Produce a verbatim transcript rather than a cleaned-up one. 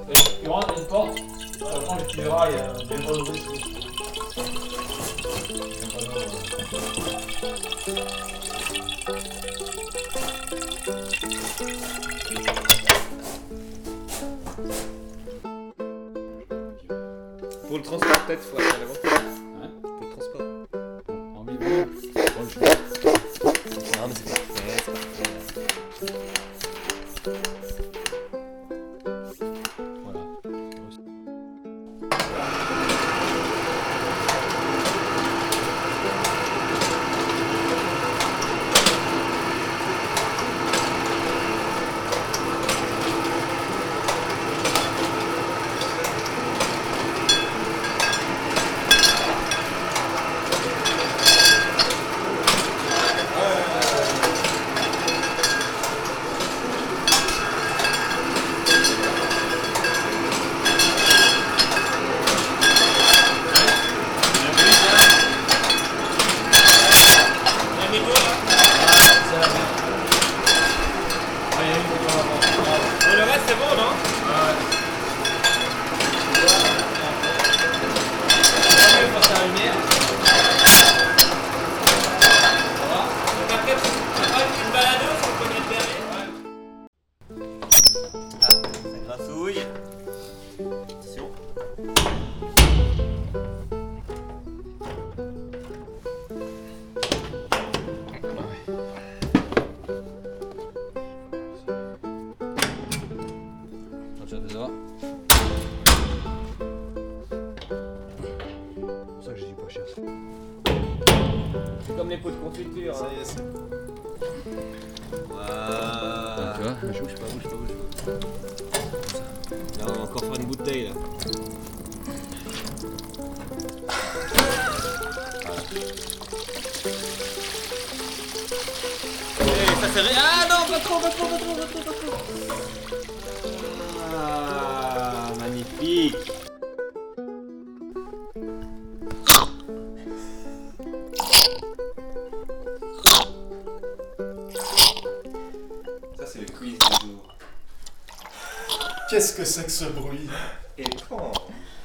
Il y aura une porte. Quand tu verras, il y a des voies ouvertes. Pour le transport, peut-être, il faut aller à l'avant. Hein? Pour le transport. En milieu. Bon, je fais. Non, mais c'est parfait, c'est parfait. Voilà. Le reste, c'est bon, non? Une baladeuse, on connaît le dernier. Ah, ça grassouille. Attention. Tiens, déjà. C'est pour ça que je dis pas cher. C'est comme les pots de confiture. Ça Hein. y est, c'est bon. Voilà. Tu vois? Bouge pas, bouge pas, bouge pas. Là, on va encore faire une bouteille là. Hey, ça c'est... Ah non, pas trop, pas trop, pas trop, pas trop, pas trop. Ah, magnifique. Ça c'est le quiz du jour. Qu'est-ce que c'est que ce bruit? Et quand